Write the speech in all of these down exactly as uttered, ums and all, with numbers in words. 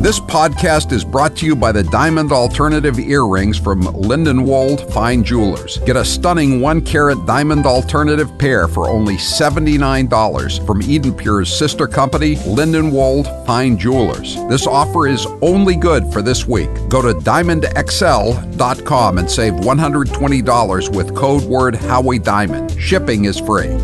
This podcast is brought to you by the Diamond Alternative Earrings from Lindenwold Fine Jewelers. Get a stunning one-carat Diamond Alternative pair for only seventy-nine dollars from Eden Pure's sister company, Lindenwold Fine Jewelers. This offer is only good for this week. Go to diamond x l dot com and save one hundred twenty dollars with code word Howie Diamond. Shipping is free.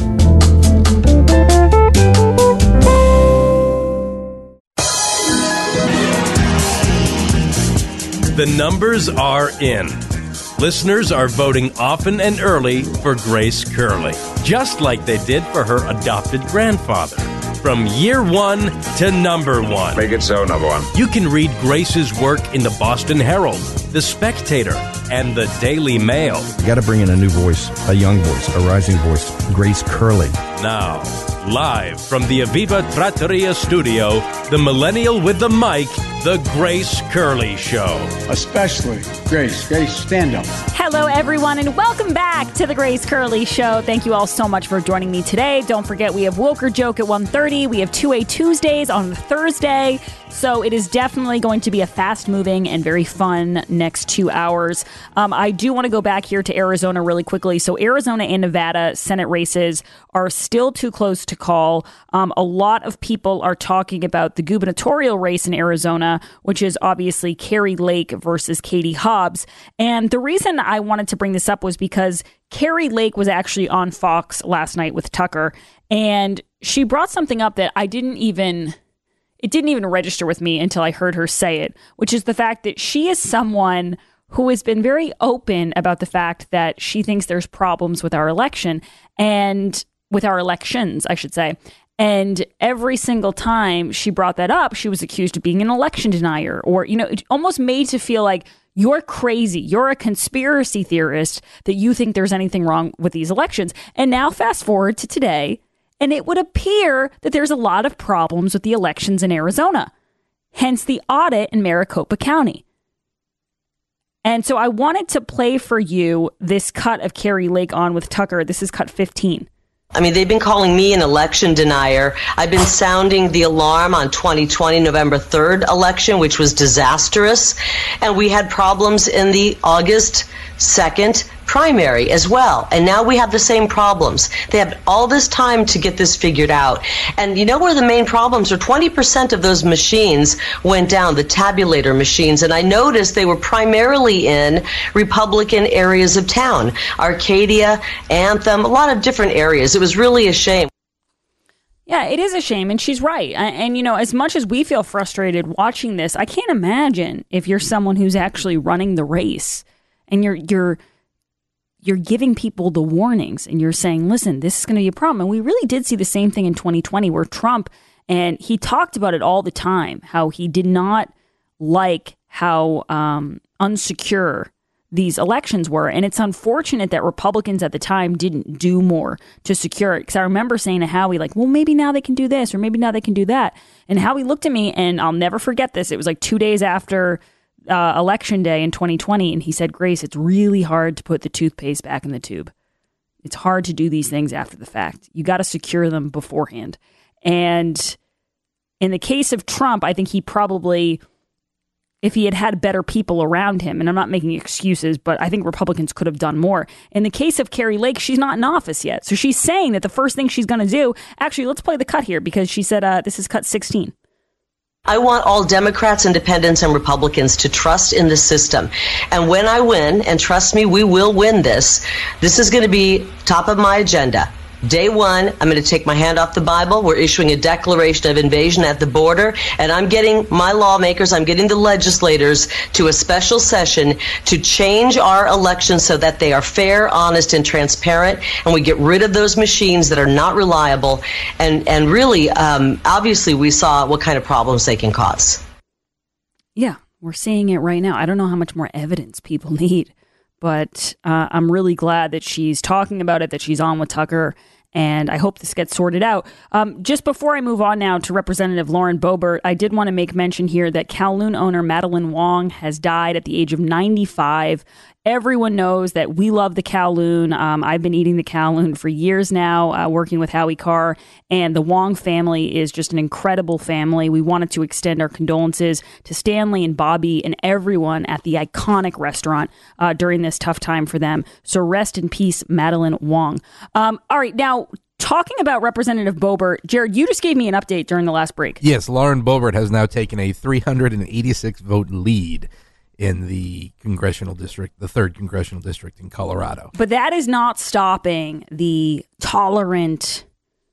The numbers are in. Listeners are voting often and early for Grace Curley, just like they did for her adopted grandfather. From year one to number one. Make it so, number one. You can read Grace's work in the Boston Herald, The Spectator, and the Daily Mail. You got to bring in a new voice, a young voice, a rising voice, Grace Curley. Now, live from the Aviva Trattoria studio, the millennial with the mic, The Grace Curley Show. Especially Grace. Grace, stand up. Hello, everyone, and welcome back to The Grace Curley Show. Thank you all so much for joining me today. Don't forget, we have Woke or Joke at one thirty. We have two A Tuesdays on Thursday. So it is definitely going to be a fast-moving and very fun next two hours. Um, I do want to go back here to Arizona really quickly. So Arizona and Nevada Senate races are still too close to call. Um, a lot of people are talking about the gubernatorial race in Arizona, which is obviously Kari Lake versus Katie Hobbs. And the reason I wanted to bring this up was because Kari Lake was actually on Fox last night with Tucker, and she brought something up that I didn't even... It didn't even register with me until I heard her say it, which is the fact that she is someone who has been very open about the fact that she thinks there's problems with our election and with our elections, I should say. And every single time she brought that up, she was accused of being an election denier, or, you know, it almost made to feel like you're crazy. You're a conspiracy theorist that you think there's anything wrong with these elections. And now fast forward to today, and it would appear that there's a lot of problems with the elections in Arizona, hence the audit in Maricopa County. And so I wanted to play for you this cut of Kari Lake on with Tucker. This is cut fifteen. I mean, they've been calling me an election denier. I've been sounding the alarm on twenty twenty November third election, which was disastrous. And we had problems in the August second primary as well. And now we have the same problems. They have all this time to get this figured out. And you know where the main problems are? twenty percent of those machines went down, the tabulator machines. And I noticed they were primarily in Republican areas of town. Arcadia, Anthem, a lot of different areas. It was really a shame. Yeah, it is a shame, and she's right. And, and, you know, as much as we feel frustrated watching this, I can't imagine if you're someone who's actually running the race and you're you're you're giving people the warnings and you're saying, listen, this is going to be a problem. And we really did see the same thing in twenty twenty where Trump, and he talked about it all the time, how he did not like how um, unsecure these elections were. And it's unfortunate that Republicans at the time didn't do more to secure it. Because I remember saying to Howie, like, well, maybe now they can do this or maybe now they can do that. And Howie looked at me, and I'll never forget this. It was like two days after Uh, election day in twenty twenty, and he said, Grace, it's really hard to put the toothpaste back in the tube. It's hard to do these things after the fact. You got to secure them beforehand. And in the case of Trump, I think he probably, if he had had better people around him, and I'm not making excuses, but I think Republicans could have done more. In the case of Kari Lake, she's not in office yet. So she's saying that the first thing she's going to do, actually, let's play the cut here, because she said, uh, this is cut sixteen. I want all Democrats, Independents, and Republicans to trust in the system. And when I win, and trust me, we will win this, this is going to be top of my agenda. Day one, I'm going to take my hand off the Bible. We're issuing a declaration of invasion at the border. And I'm getting my lawmakers, I'm getting the legislators to a special session to change our elections so that they are fair, honest, and transparent. And we get rid of those machines that are not reliable. And, and really, um, obviously, we saw what kind of problems they can cause. Yeah, we're seeing it right now. I don't know how much more evidence people need. But uh, I'm really glad that she's talking about it, that she's on with Tucker, and I hope this gets sorted out. Um, just before I move on now to Representative Lauren Boebert, I did want to make mention here that Kowloon owner Madeline Wong has died at the age of ninety-five Everyone knows that we love the Kowloon. Um, I've been eating the Kowloon for years now, uh, working with Howie Carr, and the Wong family is just an incredible family. We wanted to extend our condolences to Stanley and Bobby and everyone at the iconic restaurant uh, during this tough time for them. So rest in peace, Madeline Wong. Um, all right, now, talking about Representative Boebert, Jared, you just gave me an update during the last break. Yes, Lauren Boebert has now taken a three hundred eighty-six vote lead in the congressional district, the third congressional district in Colorado. But that is not stopping the tolerant,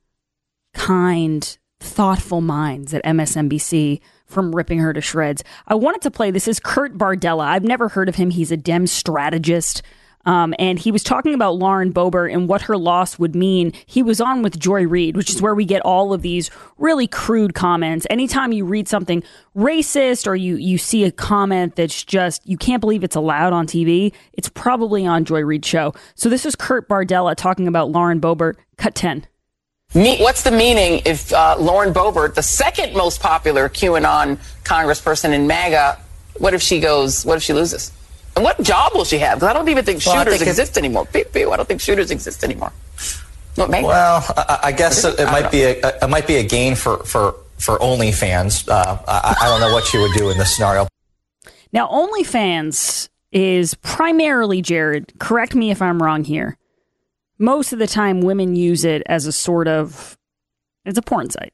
kind, thoughtful minds at M S N B C from ripping her to shreds. I wanted to play, this is Kurt Bardella. I've never heard of him. He's a Dem strategist. Um, and he was talking about Lauren Boebert and what her loss would mean. He was on with Joy Reid, which is where we get all of these really crude comments. Anytime you read something racist or you, you see a comment that's just, you can't believe it's allowed on T V, it's probably on Joy Reid's show. So this is Kurt Bardella talking about Lauren Boebert. Cut ten. Me, what's the meaning if uh, Lauren Boebert, the second most popular QAnon congressperson in MAGA, what if she goes, what if she loses? And what job will she have? Because I don't even think well, shooters think exist anymore. Pew, pew, I don't think shooters exist anymore. What, well, I, I guess it, it I might be a, it might be a gain for for for OnlyFans. Uh, I, I don't know what she would do in this scenario. Now, OnlyFans is primarily, Jared, correct me if I'm wrong here, most of the time women use it as a sort of, it's a porn site.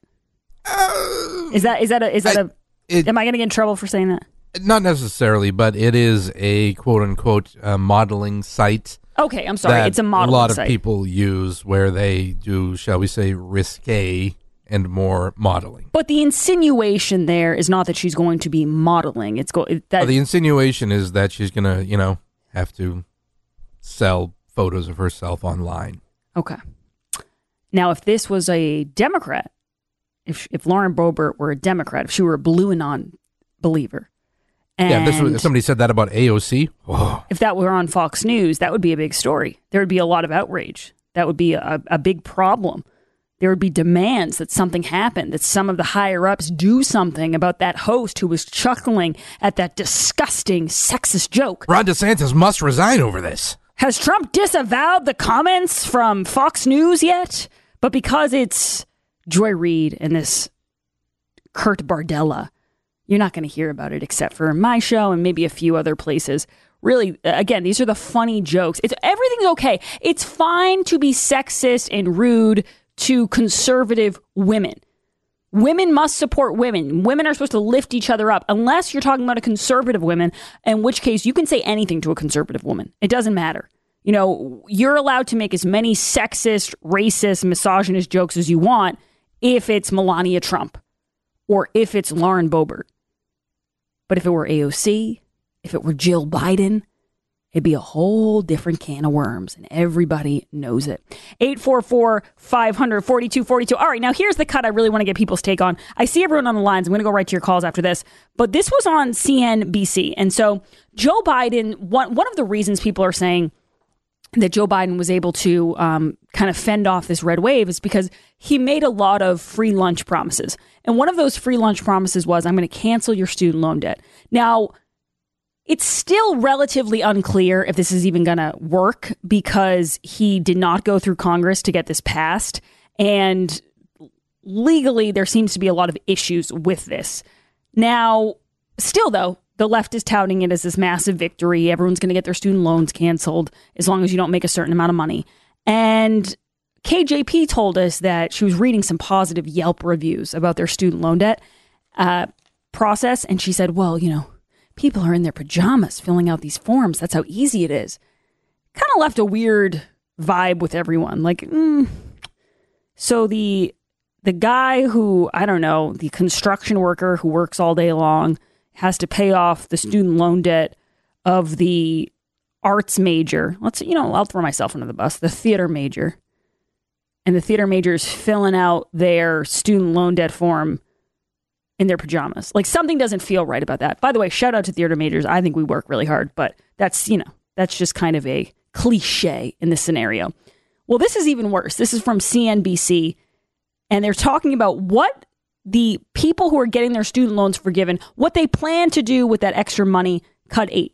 Uh, is that is that a is that I, a? It, am I going to get in trouble for saying that? Not necessarily, but it is a quote-unquote uh, modeling site. Okay, I'm sorry. It's a modeling site. A lot of site. people use where they do, shall we say, risque and more modeling. But the insinuation there is not that she's going to be modeling. It's go- that well, the insinuation is that she's going to, you know, have to sell photos of herself online. Okay. Now, if this was a Democrat, if if Lauren Boebert were a Democrat, if she were a blue anon believer, and yeah, this was, if somebody said that about A O C. Whoa. If that were on Fox News, that would be a big story. There would be a lot of outrage. That would be a, a big problem. There would be demands that something happened, that some of the higher ups do something about that host who was chuckling at that disgusting sexist joke. Ron DeSantis must resign over this. Has Trump disavowed the comments from Fox News yet? But because it's Joy Reid and this Kurt Bardella, you're not going to hear about it except for my show and maybe a few other places. Really, again, these are the funny jokes. It's everything's okay. It's fine to be sexist and rude to conservative women. Women must support women. Women are supposed to lift each other up, unless you're talking about a conservative woman, in which case you can say anything to a conservative woman. It doesn't matter. You know, you're allowed to make as many sexist, racist, misogynist jokes as you want if it's Melania Trump or if it's Lauren Boebert. But if it were A O C, if it were Jill Biden, it'd be a whole different can of worms, and everybody knows it. eight four four, five hundred, forty-two forty-two. All right, now here's the cut I really want to get people's take on. I see everyone on the lines. I'm going to go right to your calls after this. But this was on C N B C. And so Joe Biden, one, one of the reasons people are saying that Joe Biden was able to um, kind of fend off this red wave is because he made a lot of free lunch promises. And one of those free lunch promises was, I'm going to cancel your student loan debt. Now, it's still relatively unclear if this is even going to work because he did not go through Congress to get this passed. And legally, there seems to be a lot of issues with this. Now, still, though, the left is touting it as this massive victory. Everyone's going to get their student loans canceled as long as you don't make a certain amount of money. And K J P told us that she was reading some positive Yelp reviews about their student loan debt uh, process. And she said, well, you know, people are in their pajamas filling out these forms. That's how easy it is. Kind of left a weird vibe with everyone. Like, mm. So the the guy who, I don't know, the construction worker who works all day long has to pay off the student loan debt of the arts major. Let's, you know, I'll throw myself under the bus, the theater major. And the theater major is filling out their student loan debt form in their pajamas. Like, something doesn't feel right about that. By the way, shout out to theater majors. I think we work really hard, but that's, you know, that's just kind of a cliche in this scenario. Well, this is even worse. This is from C N B C, and they're talking about what the people who are getting their student loans forgiven, what they plan to do with that extra money. Cut eight.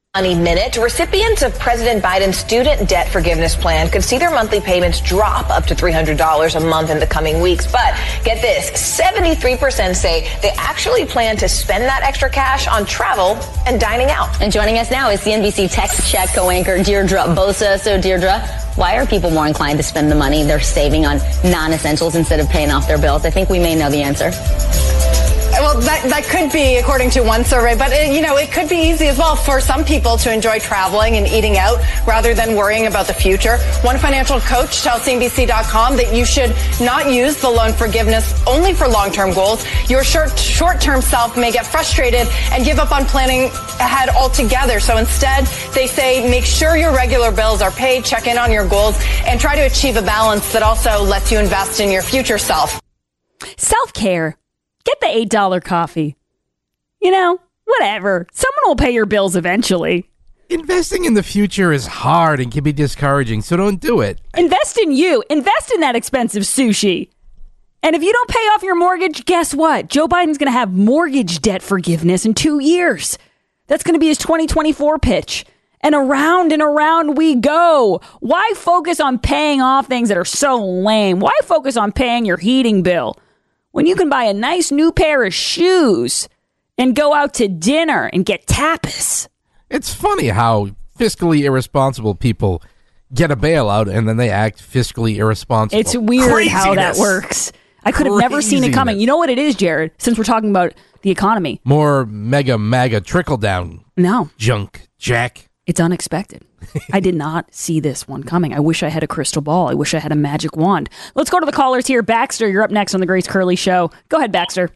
Money Minute. Recipients of President Biden's student debt forgiveness plan could see their monthly payments drop up to three hundred dollars a month in the coming weeks. But get this, seventy-three percent say they actually plan to spend that extra cash on travel and dining out. And joining us now is C N B C Tech Check co-anchor Deirdre Bosa. So Deirdre, why are people more inclined to spend the money they're saving on non-essentials instead of paying off their bills? I think we may know the answer. Well, that, that could be, according to one survey, but, it, you know, it could be easy as well for some people to enjoy traveling and eating out rather than worrying about the future. One financial coach tells C N B C dot com that you should not use the loan forgiveness only for long-term goals. Your short, short-term self may get frustrated and give up on planning ahead altogether. So instead, they say make sure your regular bills are paid, check in on your goals, and try to achieve a balance that also lets you invest in your future self. Self-care. Get the eight dollar coffee. You know, whatever. Someone will pay your bills eventually. Investing in the future is hard and can be discouraging, so don't do it. Invest in you. Invest in that expensive sushi. And if you don't pay off your mortgage, guess what? Joe Biden's going to have mortgage debt forgiveness in two years. That's going to be his twenty twenty-four pitch. And around and around we go. Why focus on paying off things that are so lame? Why focus on paying your heating bill when you can buy a nice new pair of shoes and go out to dinner and get tapas? It's funny how fiscally irresponsible people get a bailout and then they act fiscally irresponsible. It's weird Craziness. How that works. I could have never seen it coming. You know what it is, Jared, since we're talking about the economy? More mega, mega trickle-down no. junk, Jack. It's unexpected. I did not see this one coming. I wish I had a crystal ball. I wish I had a magic wand. Let's go to the callers here. Baxter, you're up next on the Grace Curley Show. Go ahead, Baxter.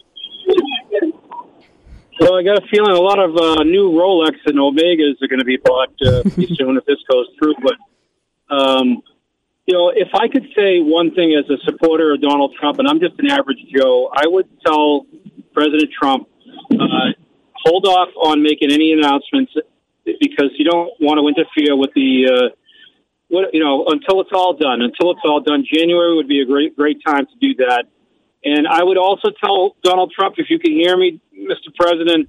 So I got a feeling a lot of uh, new Rolex and Omegas are going to be bought uh, pretty soon if this goes through. But, um, you know, if I could say one thing as a supporter of Donald Trump, and I'm just an average Joe, I would tell President Trump, uh, hold off on making any announcements because you don't want to interfere with the, uh, what you know, until it's all done. Until it's all done, January would be a great, great time to do that. And I would also tell Donald Trump, if you can hear me, Mister President,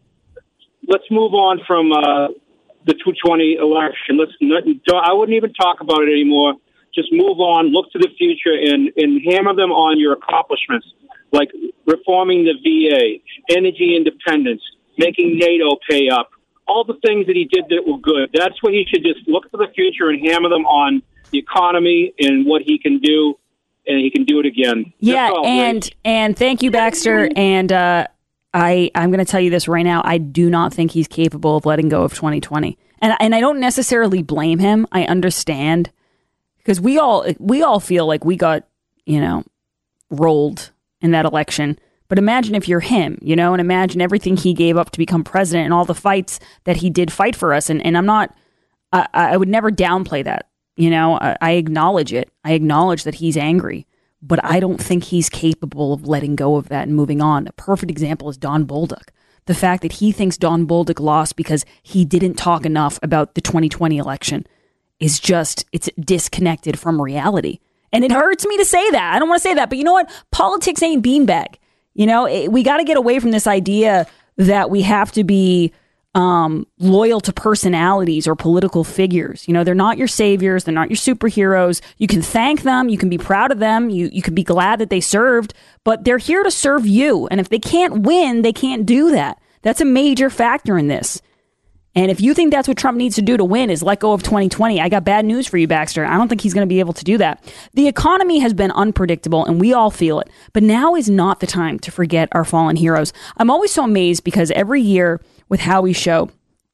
let's move on from uh, the two twenty election. Let's not, I wouldn't even talk about it anymore. Just move on, look to the future, and, and hammer them on your accomplishments, like reforming the V A, energy independence, making NATO pay up, all the things that he did that were good. That's what he should just look to the future and hammer them on the economy and what he can do, and he can do it again. Yeah, and great. and thank you, Baxter. And uh, I, I'm going to tell you this right now. I do not think he's capable of letting go of twenty twenty. And, and I don't necessarily blame him. I understand. Because we all we all feel like we got, you know, rolled in that election. But imagine if you're him, you know, and imagine everything he gave up to become president and all the fights that he did fight for us. And, and I'm not, I, I would never downplay that. You know, I, I acknowledge it. I acknowledge that he's angry. But I don't think he's capable of letting go of that and moving on. A perfect example is Don Bolduc. The fact that he thinks Don Bolduc lost because he didn't talk enough about the twenty twenty election is just, it's disconnected from reality. And it hurts me to say that. I don't want to say that, but you know what? Politics ain't beanbag. You know, it, we got to get away from this idea that we have to be um, loyal to personalities or political figures. You know, they're not your saviors. They're not your superheroes. You can thank them. You can be proud of them. You, you can be glad that they served, but they're here to serve you. And if they can't win, they can't do that. That's a major factor in this. And if you think that's what Trump needs to do to win is let go of twenty twenty, I got bad news for you, Baxter. I don't think he's going to be able to do that. The economy has been unpredictable and we all feel it. But now is not the time to forget our fallen heroes. I'm always so amazed because every year with Howie's show,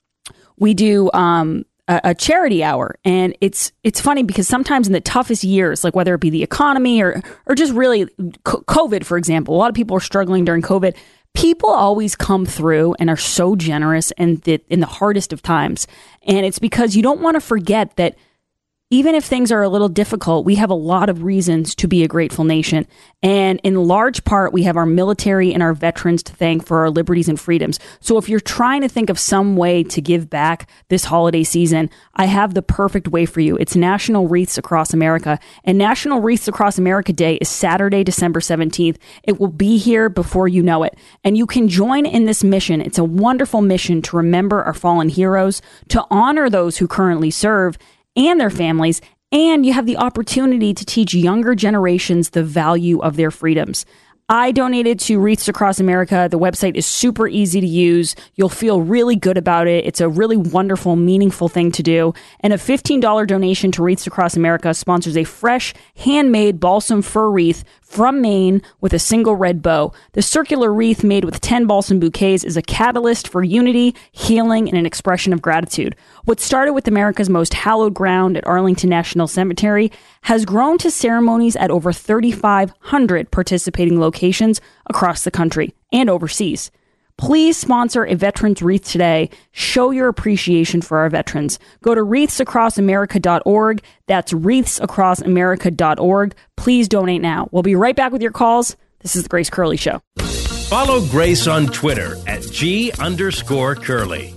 we do um, a, a charity hour. And it's it's funny because sometimes in the toughest years, like whether it be the economy or, or just really COVID, for example, a lot of people are struggling during COVID. People always come through and are so generous and in, in the hardest of times. And it's because you don't want to forget that even if things are a little difficult, we have a lot of reasons to be a grateful nation. And in large part, we have our military and our veterans to thank for our liberties and freedoms. So if you're trying to think of some way to give back this holiday season, I have the perfect way for you. It's National Wreaths Across America. And National Wreaths Across America Day is Saturday, December seventeenth. It will be here before you know it. And you can join in this mission. It's a wonderful mission to remember our fallen heroes, to honor those who currently serve and their families, and you have the opportunity to teach younger generations the value of their freedoms. I donated to Wreaths Across America. The website is super easy to use. You'll feel really good about it. It's a really wonderful, meaningful thing to do. And a fifteen dollars donation to Wreaths Across America sponsors a fresh, handmade balsam fir wreath from Maine with a single red bow. The circular wreath made with ten balsam bouquets is a catalyst for unity, healing, and an expression of gratitude. What started with America's most hallowed ground at Arlington National Cemetery has grown to ceremonies at over thirty-five hundred participating locations across the country and overseas. Please sponsor a veterans wreath today. Show your appreciation for our veterans. Go to wreaths across america dot org. That's wreaths across america dot org. Please donate now. We'll be right back with your calls. This is the Grace Curley Show. Follow Grace on Twitter at G underscore Curley.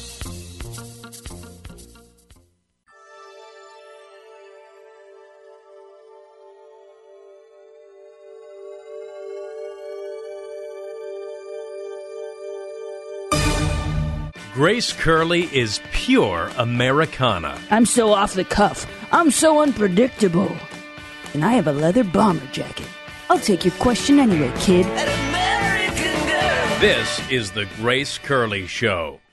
Grace Curley is pure Americana. I'm so off the cuff. I'm so unpredictable. And I have a leather bomber jacket. I'll take your question anyway, kid. This is the Grace Curley Show.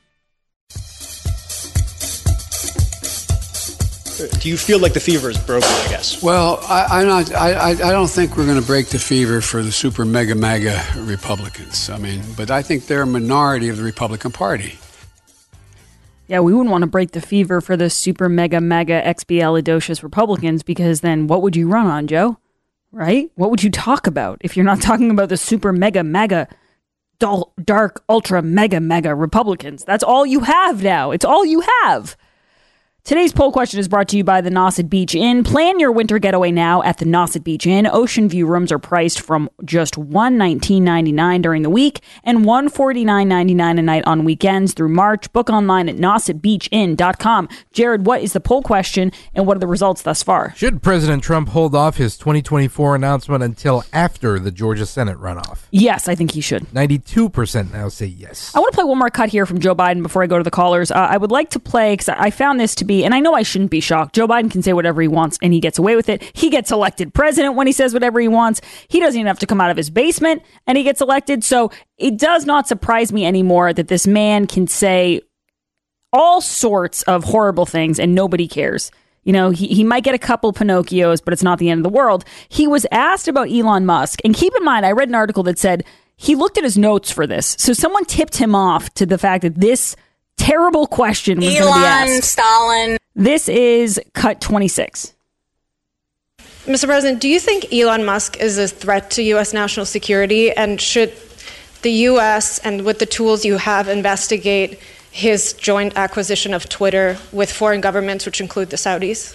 Do you feel like the fever is broken, I guess? Well, I, I'm not, I, I don't think we're going to break the fever for the super mega mega Republicans. I mean, but I think they're a minority of the Republican Party. Yeah, we wouldn't want to break the fever for the super mega mega expialidocious Republicans, because then what would you run on, Joe? Right? What would you talk about if you're not talking about the super mega mega dull, dark ultra mega mega Republicans? That's all you have now. It's all you have. Today's poll question is brought to you by the Nauset Beach Inn. Plan your winter getaway now at the Nauset Beach Inn. Ocean view rooms are priced from just one hundred nineteen dollars and ninety-nine cents during the week and one hundred forty-nine dollars and ninety-nine cents a night on weekends through March. Book online at nauset beach inn dot com. Jared, what is the poll question and what are the results thus far? Should President Trump hold off his twenty twenty-four announcement until after the Georgia Senate runoff? Yes, I think he should. ninety-two percent now say yes. I want to play one more cut here from Joe Biden before I go to the callers. Uh, I would like to play, because I found this to be, and I know I shouldn't be shocked. Joe Biden can say whatever he wants and he gets away with it. He gets elected president when he says whatever he wants. He doesn't even have to come out of his basement and he gets elected. So it does not surprise me anymore that this man can say all sorts of horrible things and nobody cares. You know, he, he might get a couple Pinocchios, but it's not the end of the world. He was asked about Elon Musk. And keep in mind, I read an article that said he looked at his notes for this. So someone tipped him off to the fact that this terrible question was going to be asked. Elon, Stalin. This is cut twenty-six. Mister President, do you think Elon Musk is a threat to U S national security? And should the U S, and with the tools you have, investigate his joint acquisition of Twitter with foreign governments, which include the Saudis?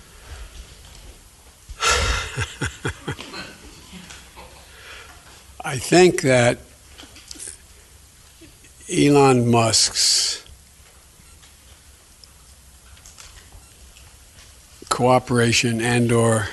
I think that Elon Musk's cooperation and or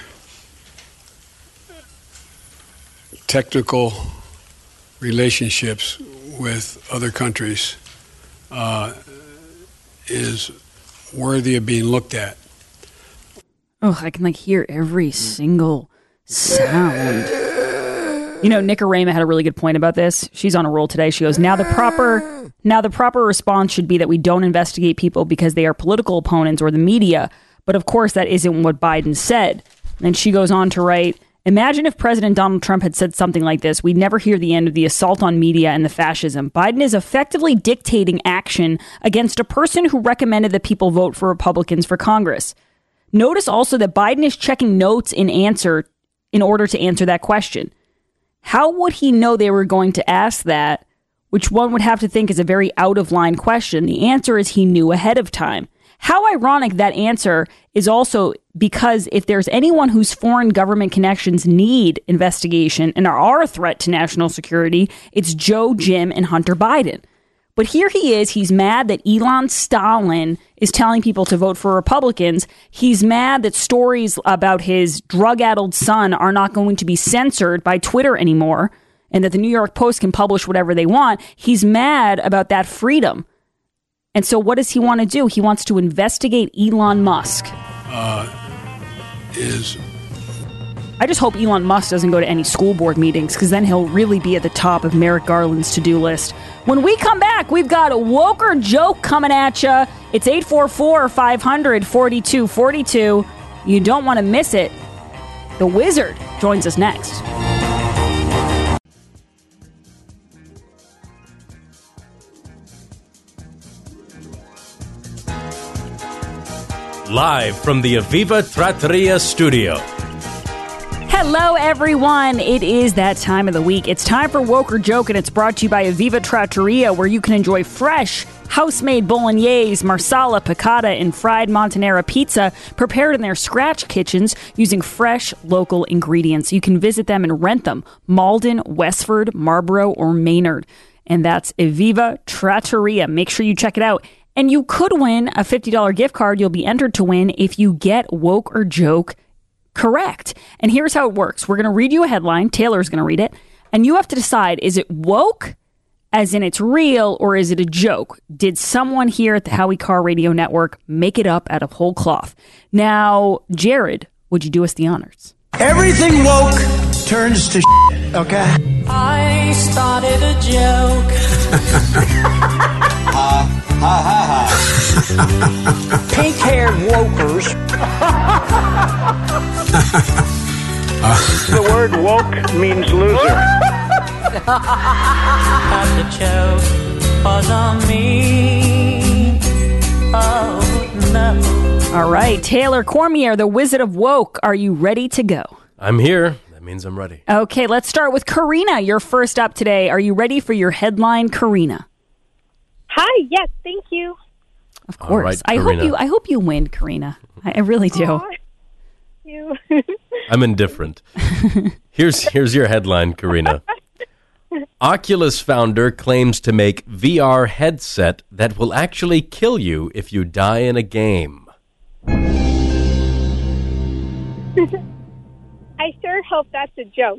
technical relationships with other countries uh, is worthy of being looked at. Oh, I can like hear every single sound. You know, Nicarima had a really good point about this. She's on a roll today. She goes, now the proper now the proper response should be that we don't investigate people because they are political opponents or the media. But of course, that isn't what Biden said. And she goes on to write, imagine if President Donald Trump had said something like this. We'd never hear the end of the assault on media and the fascism. Biden is effectively dictating action against a person who recommended that people vote for Republicans for Congress. Notice also that Biden is checking notes in answer in order to answer that question. How would he know they were going to ask that, which one would have to think is a very out-of-line question? The answer is he knew ahead of time. How ironic that answer is also because if there's anyone whose foreign government connections need investigation and are a threat to national security, it's Joe, Jim, and Hunter Biden. But here he is. He's mad that Elon Stalin is telling people to vote for Republicans. He's mad that stories about his drug-addled son are not going to be censored by Twitter anymore and that the New York Post can publish whatever they want. He's mad about that freedom. And so what does he want to do? He wants to investigate Elon Musk. Uh, is... I just hope Elon Musk doesn't go to any school board meetings, because then he'll really be at the top of Merrick Garland's to-do list. When we come back, we've got a woke or joke coming at you. It's eight four four, five hundred, forty-two forty-two. You don't want to miss it. The Wizard joins us next. Live from the Aviva Trattoria studio. Hello, everyone. It is that time of the week. It's time for Woke or Joke, and it's brought to you by Aviva Trattoria, where you can enjoy fresh, house-made bolognese, marsala, piccata, and fried Montanera pizza prepared in their scratch kitchens using fresh, local ingredients. You can visit them and rent them. Malden, Westford, Marlborough, or Maynard. And that's Aviva Trattoria. Make sure you check it out. And you could win a fifty dollars gift card. You'll be entered to win if you get Woke or Joke correct. And here's how it works. We're going to read you a headline. Taylor's going to read it. And you have to decide, is it woke, as in it's real, or is it a joke? Did someone here at the Howie Carr Radio Network make it up out of whole cloth? Now, Jared, would you do us the honors? Everything woke turns to shit, okay? I started a joke. ha, ha, ha, ha. Pink-haired wokers. The word woke means loser. And the joke was on me. Oh, no. All right, Taylor Cormier, the Wizard of Woke. Are you ready to go? I'm here. That means I'm ready. Okay, let's start with Karina. You're first up today. Are you ready for your headline, Karina? Hi, yes, thank you. Of course. Right, I hope you I hope you win, Karina. I, I really do. Aww, you. I'm indifferent. Here's here's your headline, Karina. Oculus founder claims to make V R headset that will actually kill you if you die in a game. I sure hope that's a joke.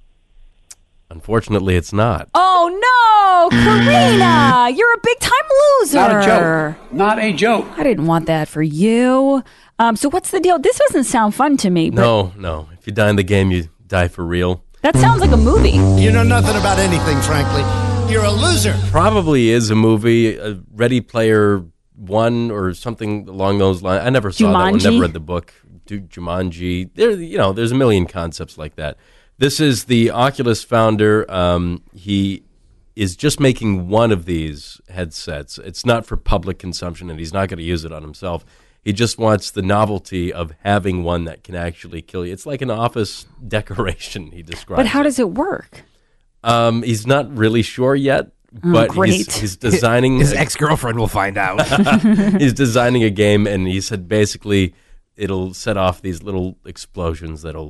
Unfortunately, it's not. Oh, no, Karina, you're a big-time loser. Not a joke. Not a joke. I didn't want that for you. Um, so what's the deal? This doesn't sound fun to me. But No, no. If you die in the game, you die for real. that sounds like a movie. You know nothing about anything, frankly. You're a loser. Probably is a movie, a Ready Player One or something along those lines. I never saw that one, Jumanji? never read the book. Du- Jumanji. There, you know, there's a million concepts like that. This is the Oculus founder. Um, he is just making one of these headsets. It's not for public consumption, and he's not going to use it on himself. He just wants the novelty of having one that can actually kill you. It's like an office decoration, he describes. But how does it work? Um, he's not really sure yet, Oh, but great. he's, he's designing... His ex-girlfriend will find out. He's designing a game, and he said basically it'll set off these little explosions that'll...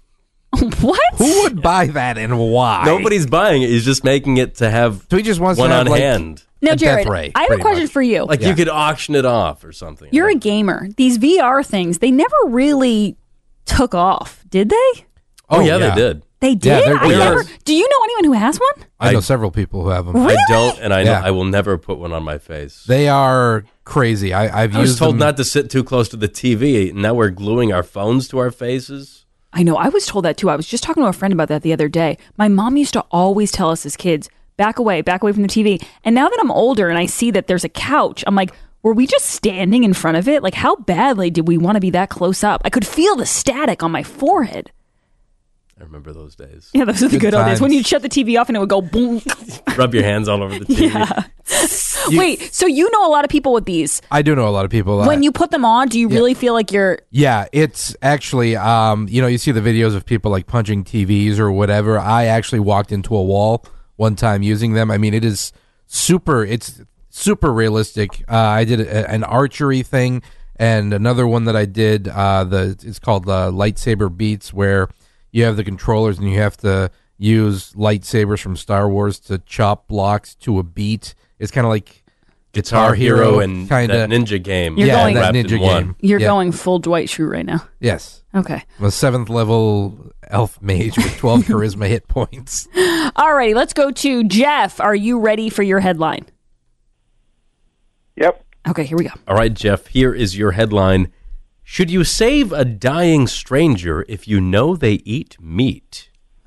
What? Who would buy that and why? Nobody's buying it. He's just making it to have So he just wants to one have, on like, hand. Now, a Jared, death ray, I have a pretty question much. for you. Like Yeah. you could auction it off or something. You're a gamer. These V R things, they never really took off, did they? Oh, Oh, yeah, yeah. they did. They Yeah, did? they're- I they're- never, do you know anyone who has one? I know I- several people who have them. Really? I don't, and I know Yeah. I will never put one on my face. They are crazy. I, I've I was used told them. not to sit too close to the T V, and now we're gluing our phones to our faces. I know. I was told that too. I was just talking to a friend about that the other day. My mom used to always tell us as kids, back away, back away from the T V. And now that I'm older and I see that there's a couch, I'm like, were we just standing in front of it? Like, how badly did we want to be that close up? I could feel the static on my forehead. I remember those days. Yeah, those are the good, Good old days. When times. you'd shut the T V off and it would go boom. Rub your hands all over the T V. Yeah. Wait, so you know a lot of people with these. I do know a lot of people. When uh, you put them on, do you yeah. really feel like you're... Yeah, it's actually, um, you know, you see the videos of people like punching T Vs or whatever. I actually walked into a wall one time using them. I mean, it is super. It's super realistic. Uh, I did a, an archery thing, and another one that I did. Uh, the it's called uh, Lightsaber Beats, where you have the controllers and you have to use lightsabers from Star Wars to chop blocks to a beat. It's kind of like Guitar Hero and kinda, that ninja game. You're yeah, going, that wrapped ninja in one. game. You're yeah. going full Dwight Schrute right now. Yes. Okay. I'm a seventh level elf mage with twelve charisma hit points. All righty, let's go to Jeff. Are you ready for your headline? Yep. Okay, here we go. All right, Jeff, here is your headline. Should you save a dying stranger if you know they eat meat?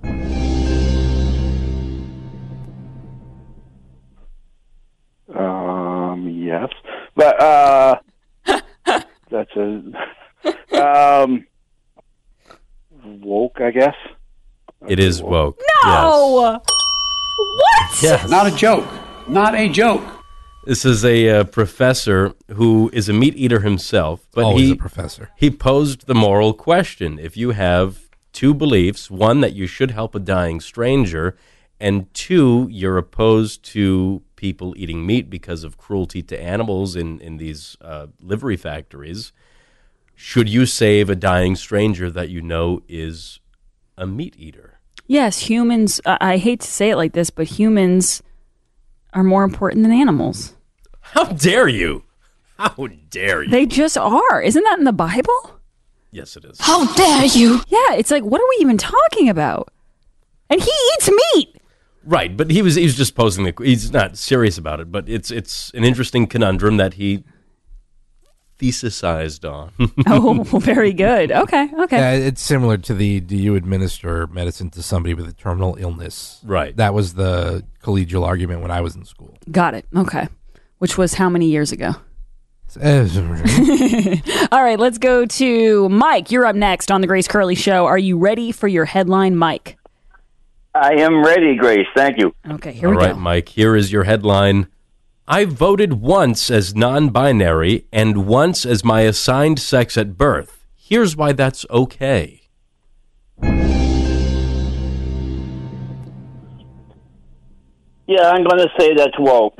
Um, yes. But, uh, that's a, um, woke, I guess. It is woke. No! What? Yes. Not a joke. Not a joke. This is a uh, professor who is a meat eater himself, but Always he a professor. he posed the moral question: if you have two beliefs, one that you should help a dying stranger, and two, you're opposed to people eating meat because of cruelty to animals in in these uh, livery factories, should you save a dying stranger that you know is a meat eater? Yes, humans, uh, I hate to say it like this, but humans are more important than animals. How dare you? How dare you? They just are. Isn't that in the Bible? Yes, it is. How dare you? Yeah, it's like, what are we even talking about? And he eats meat. Right, but he was he was just posing the. He's not serious about it, but it's it's an interesting conundrum that he thesisized on. Oh, very good. Okay, okay. Yeah, it's similar to the do you administer medicine to somebody with a terminal illness? Right. That was the collegial argument when I was in school. Got it. Okay. Which was how many years ago? Uh, All right, let's go to Mike. You're up next on the Grace Curley Show. Are you ready for your headline, Mike? I am ready, Grace. Thank you. Okay, here All we right, go. Mike, here is your headline. I voted once as non-binary and once as my assigned sex at birth. Here's why that's okay. Yeah, I'm going to say that's woke.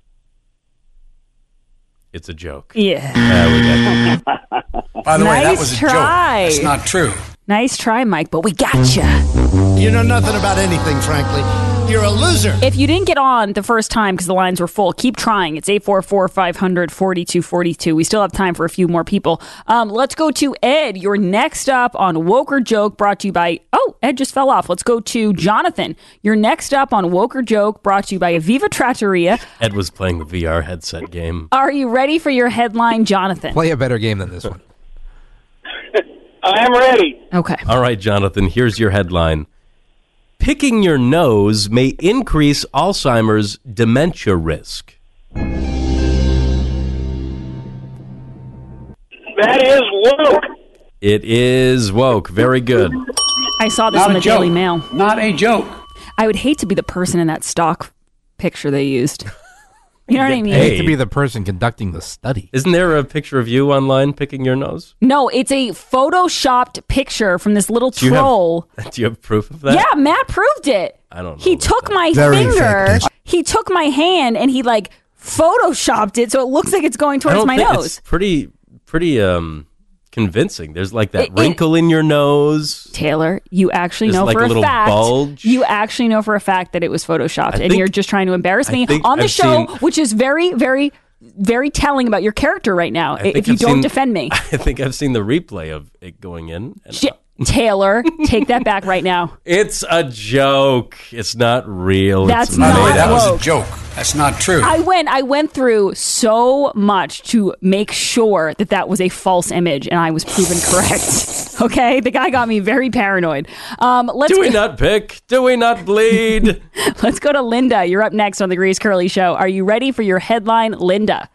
It's a joke. Yeah. Uh, we got By the way, that Nice was a try. joke. That's not true. Nice try, Mike, but we got you. You know nothing about anything, frankly. You're a loser. If you didn't get on the first time because the lines were full, keep trying. It's eight four four, five hundred, forty-two forty-two. We still have time for a few more people. Um, let's go to Ed. You're next up on Woke or Joke, brought to you by... Oh, Ed just fell off. Let's go to Jonathan. You're next up on Woke or Joke, brought to you by Aviva Trattoria. Ed was playing the V R headset game. Are you ready for your headline, Jonathan? Play a better game than this one. I am ready. Okay. All right, Jonathan, here's your headline. Picking your nose may increase Alzheimer's dementia risk. That is woke. It is woke. Very good. I saw this Not in a the joke. Daily Mail. Not a joke. I would hate to be the person in that stock picture they used. You know what I mean? I hate to be the person conducting the study. Isn't there a picture of you online picking your nose? No, it's a photoshopped picture from this little Do you have- troll. Do you have proof of that? Yeah, Matt proved it. I don't know. He took my Very finger, effective. he took my hand, and he like photoshopped it so it looks like it's going I towards don't my think nose. It's pretty, pretty um, convincing. There's like that It- it- wrinkle in your nose. Taylor, you actually There's know like for a a, little fact. bulge. You actually know for a fact that it was photoshopped, I and think- you're just trying to embarrass I me think on the I've show, seen- which is very, very, very telling about your character right now. I think If you I've don't seen- defend me, I think I've seen the replay of it going in. and- Sh- Taylor, take that back right now. It's a joke. It's not real. That's it's By the way, Not that was woke. a joke. That's not true. I went I went through so much to make sure that that was a false image, and I was proven correct. Okay, the guy got me very paranoid. Um, let's Do we go, not pick? Do we not bleed? let's go to Linda. You're up next on the Grace Curley Show. Are you ready for your headline, Linda?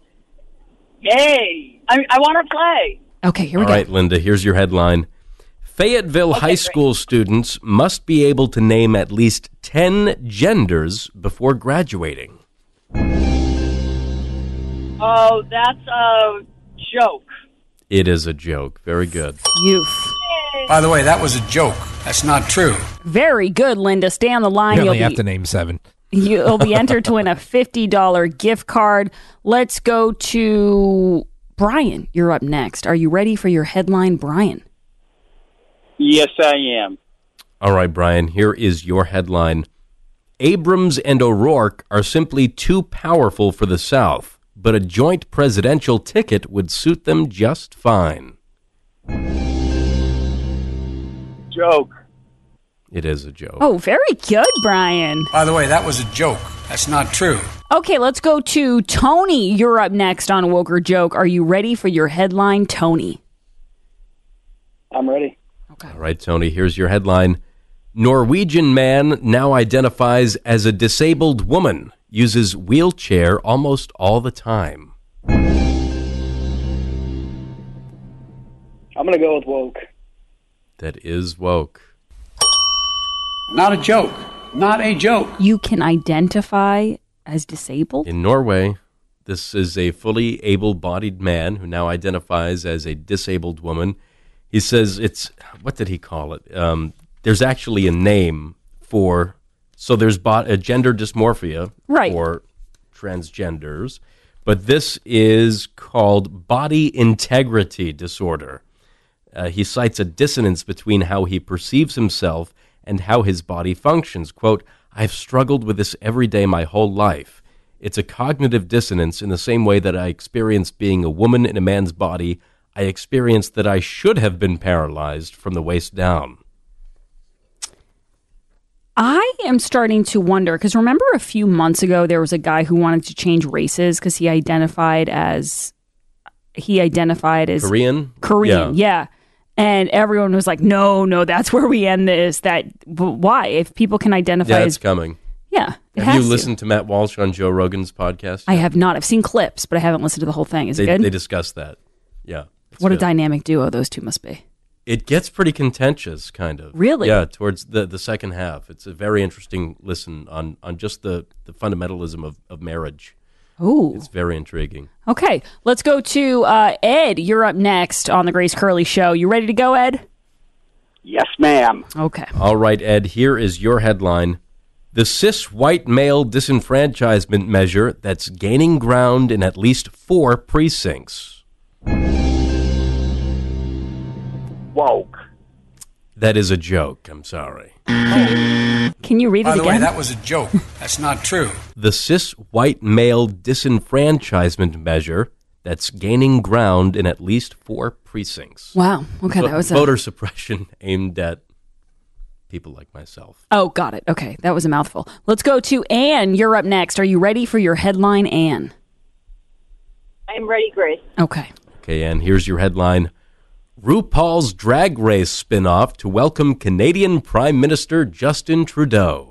Yay! I, I want to play. Okay, here we All go. right, Linda, here's your headline. Fayetteville High School students must be able to name at least ten genders before graduating. Oh, that's a joke. It is a joke. Very good. Youth. By the way, that was a joke. That's not true. Very good, Linda. Stay on the line. You You'll only be have to name seven. You'll be entered to win a fifty dollars gift card. Let's go to Brian. You're up next. Are you ready for your headline, Brian? Yes, I am. All right, Brian, here is your headline. Abrams and O'Rourke are simply too powerful for the South, but a joint presidential ticket would suit them just fine. Joke. It is a joke. Oh, very good, Brian. By the way, that was a joke. That's not true. Okay, let's go to Tony. You're up next on Woke or Joke. Are you ready for your headline, Tony? I'm ready. Okay. All right, Tony, here's your headline. Norwegian man now identifies as a disabled woman, uses wheelchair almost all the time. I'm going to go with woke. That is woke. Not a joke. Not a joke. You can identify as disabled? In Norway, this is a fully able-bodied man who now identifies as a disabled woman. He says it's, what did he call it? Um, there's actually a name for, so there's bo- a gender dysmorphia right. for transgenders, but this is called body integrity disorder. Uh, he cites a dissonance between how he perceives himself and how his body functions. Quote, I've struggled with this every day my whole life. It's a cognitive dissonance in the same way that I experienced being a woman in a man's body. I experienced that I should have been paralyzed from the waist down. I am starting to wonder, because remember a few months ago there was a guy who wanted to change races because he identified as, he identified as... Korean? Korean, yeah. yeah. And everyone was like, no, no, that's where we end this. That why? If people can identify yeah, as... it's coming. Yeah, it Have has you to. listened to Matt Walsh on Joe Rogan's podcast? I have not. I've seen clips, but I haven't listened to the whole thing. Is they, it good? They discuss that. Yeah. What good. a dynamic duo those two must be. It gets pretty contentious, kind of. Really? Yeah, towards the, the second half. It's a very interesting listen on, on just the, the fundamentalism of, of marriage. Ooh. It's very intriguing. Okay, let's go to uh, Ed. You're up next on the Grace Curley Show. You ready to go, Ed? Yes, ma'am. Okay. All right, Ed, here is your headline. The cis white male disenfranchisement measure that's gaining ground in at least four precincts. Woke. That is a joke. I'm sorry. Can you read By it the again? way, that was a joke. That's not true. The cis white male disenfranchisement measure that's gaining ground in at least four precincts. Wow. Okay, Vo- that was a... voter suppression aimed at people like myself. Oh, got it. Okay, that was a mouthful. Let's go to Anne. You're up next. Are you ready for your headline, Anne? I'm ready, Grace. Okay. Okay, and here's your headline. RuPaul's Drag Race spinoff to welcome Canadian Prime Minister Justin Trudeau.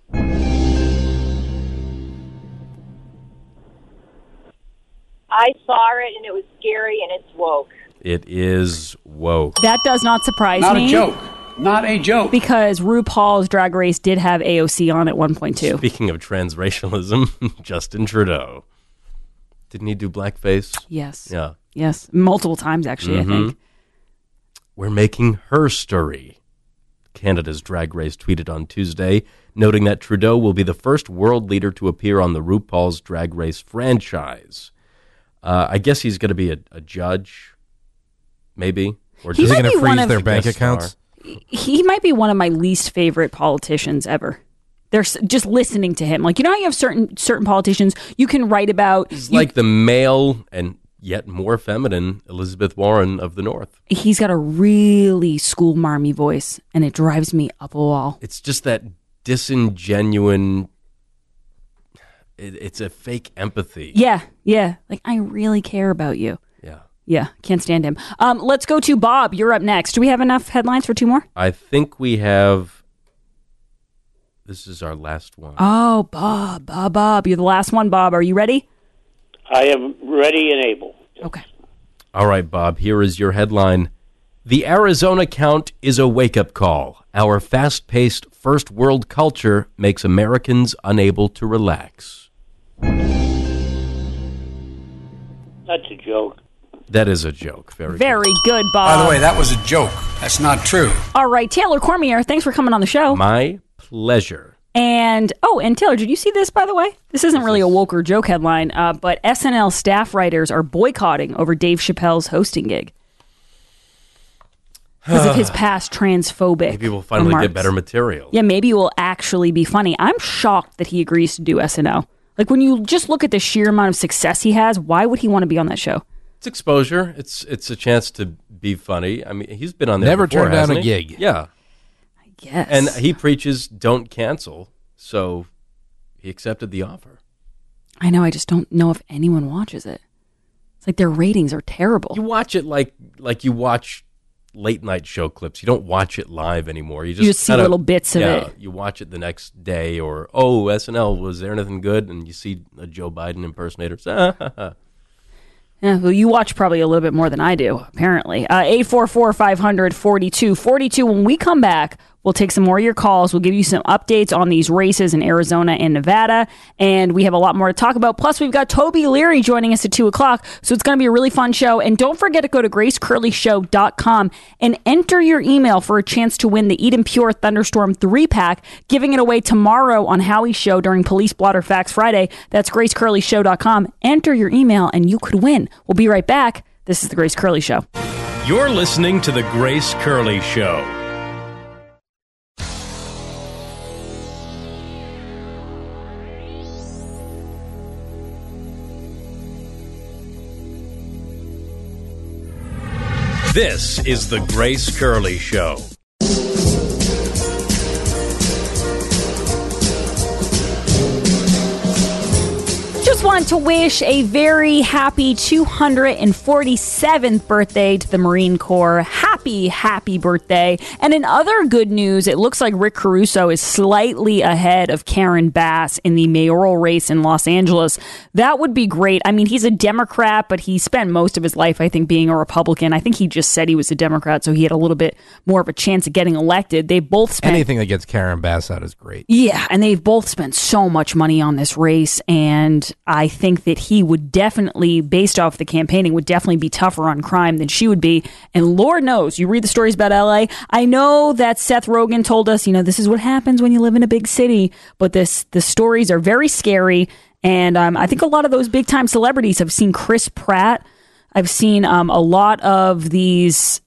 I saw it, and it was scary, and it's woke. It is woke. That does not surprise Not me. a joke. Not a joke. Because RuPaul's Drag Race did have A O C on at one point two. Speaking of transracialism, Justin Trudeau. Didn't he do blackface? Yes. Yeah. Yes. Multiple times, actually, Mm-hmm. I think. We're making her story. Canada's Drag Race tweeted on Tuesday, noting that Trudeau will be the first world leader to appear on the RuPaul's Drag Race franchise. Uh, I guess he's going to be a, a judge, maybe. Or He just might gonna be one freeze of- their Their bank guest star. accounts. He might be one of my least favorite politicians ever. There's just listening to him. Like, you know how you have certain certain politicians you can write about. He's you- like the male and yet more feminine Elizabeth Warren of the North. He's got a really school marmy voice, and it drives me up a wall. It's just that disingenuine, it, it's a fake empathy. Yeah, yeah. Like, I really care about you. Yeah. Yeah, can't stand him. Um, let's go to Bob. You're up next. Do we have enough headlines for two more? I think we have, this is our last one. Oh, Bob, Bob, Bob. You're the last one, Bob. Are you ready? I am ready and able. Okay. All right, Bob, here is your headline. The Arizona count is a wake-up call. Our fast-paced first world culture makes Americans unable to relax. That's a joke. That is a joke. Very, Very good, Bob. By the way, that was a joke. That's not true. All right, Taylor Cormier, thanks for coming on the show. My pleasure. And, oh, and Taylor, did you see this, by the way? This isn't really a woke or joke headline, uh, but S N L staff writers are boycotting over Dave Chappelle's hosting gig because of his past transphobic Maybe we'll finally remarks. get better material. Yeah, maybe it will actually be funny. I'm shocked that he agrees to do S N L. Like, when you just look at the sheer amount of success he has, why would he want to be on that show? It's exposure. It's it's a chance to be funny. I mean, he's been on there Never before, turned down hasn't a he? gig. Yeah. I guess. And he preaches don't cancel, so he accepted the offer. I know, I just don't know if anyone watches it. It's like their ratings are terrible. You watch it like like you watch late night show clips. You don't watch it live anymore. You just, You just see kinda- little bits of yeah, it. You watch it the next day, or oh, S N L, was there anything good? And you see a Joe Biden impersonator. Yeah, well, you watch probably a little bit more than I do, apparently. Uh, eight four four, five hundred, forty-two forty-two. When we come back, we'll take some more of your calls. We'll give you some updates on these races in Arizona and Nevada. And we have a lot more to talk about. Plus, we've got Toby Leary joining us at two o'clock. So it's going to be a really fun show. And don't forget to go to grace curley show dot com and enter your email for a chance to win the Eden Pure Thunderstorm three pack, giving it away tomorrow on Howie's show during Police Blotter Facts Friday. That's grace curley show dot com. Enter your email and you could win. We'll be right back. This is The Grace Curley Show. You're listening to The Grace Curley Show. This is The Grace Curley Show. Just want to wish a very happy two hundred forty-seventh birthday to the Marine Corps. Happy, happy birthday. And in other good news, it looks like Rick Caruso is slightly ahead of Karen Bass in the mayoral race in Los Angeles. That would be great. I mean, he's a Democrat, but he spent most of his life, I think, being a Republican. I think he just said he was a Democrat, so he had a little bit more of a chance of getting elected. They both spent... Anything that gets Karen Bass out is great. Yeah, and they've both spent so much money on this race, and I think that he would definitely, based off the campaigning, would definitely be tougher on crime than she would be. And Lord knows, you read the stories about L A. I know that Seth Rogen told us, you know, this is what happens when you live in a big city, but this the stories are very scary. And um, I think a lot of those big time celebrities, I've seen Chris Pratt. I've seen um, a lot of these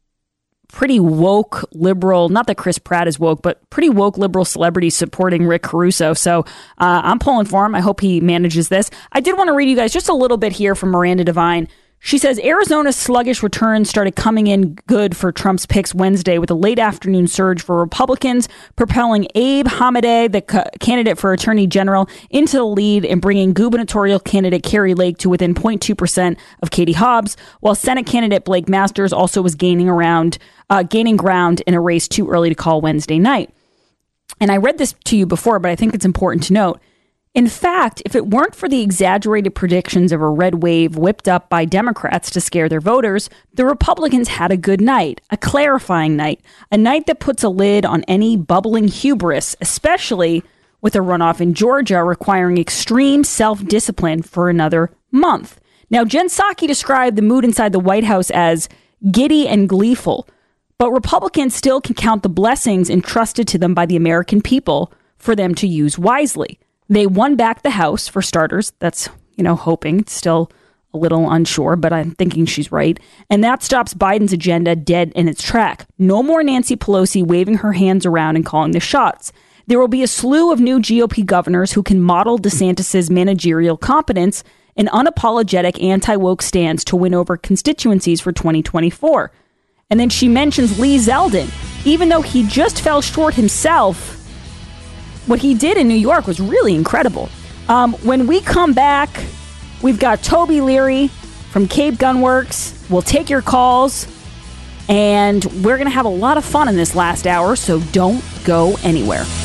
pretty woke liberal, not that Chris Pratt is woke, but pretty woke liberal celebrities supporting Rick Caruso. So uh, I'm pulling for him. I hope he manages this. I did want to read you guys just a little bit here from Miranda Devine. She says, Arizona's sluggish returns started coming in good for Trump's picks Wednesday with a late afternoon surge for Republicans, propelling Abe Hamadeh, the c- candidate for attorney general, into the lead and bringing gubernatorial candidate Carrie Lake to within zero point two percent of Katie Hobbs, while Senate candidate Blake Masters also was gaining around, uh, gaining ground in a race too early to call Wednesday night. And I read this to you before, but I think it's important to note. In fact, if it weren't for the exaggerated predictions of a red wave whipped up by Democrats to scare their voters, the Republicans had a good night, a clarifying night, a night that puts a lid on any bubbling hubris, especially with a runoff in Georgia requiring extreme self-discipline for another month. Now, Jen Psaki described the mood inside the White House as giddy and gleeful, but Republicans still can count the blessings entrusted to them by the American people for them to use wisely. They won back the House, for starters. That's, you know, hoping. It's still a little unsure, but I'm thinking she's right. And that stops Biden's agenda dead in its track. No more Nancy Pelosi waving her hands around and calling the shots. There will be a slew of new G O P governors who can model DeSantis' managerial competence and unapologetic anti-woke stance to win over constituencies for twenty twenty-four. And then she mentions Lee Zeldin. Even though he just fell short himself, what he did in New York was really incredible. Um, when we come back, we've got Toby Leary from Cape Gunworks. We'll take your calls, and we're going to have a lot of fun in this last hour, so don't go anywhere.